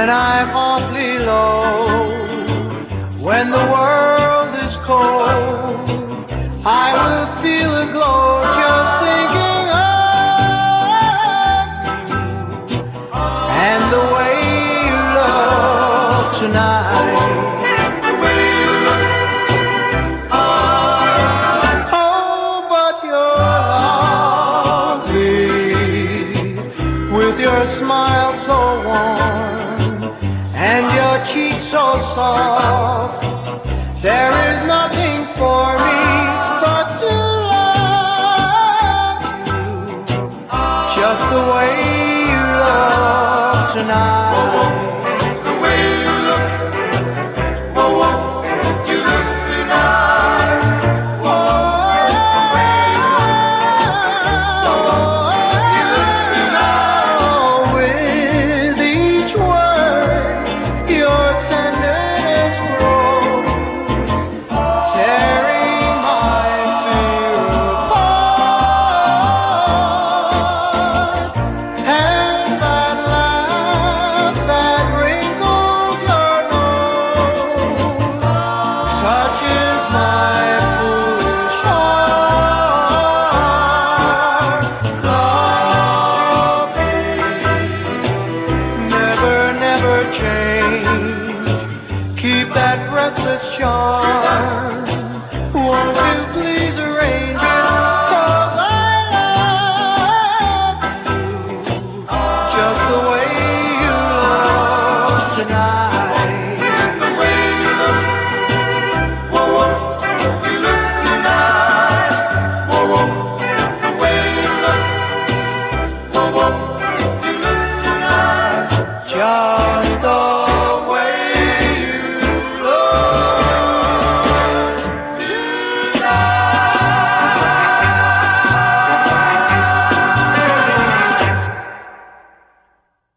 when I'm awfully low, when the world is cold, I will feel a glow just thinking of you and the way you look tonight. Oh, but you're lovely with your smile so warm and your cheeks so soft. There is nothing for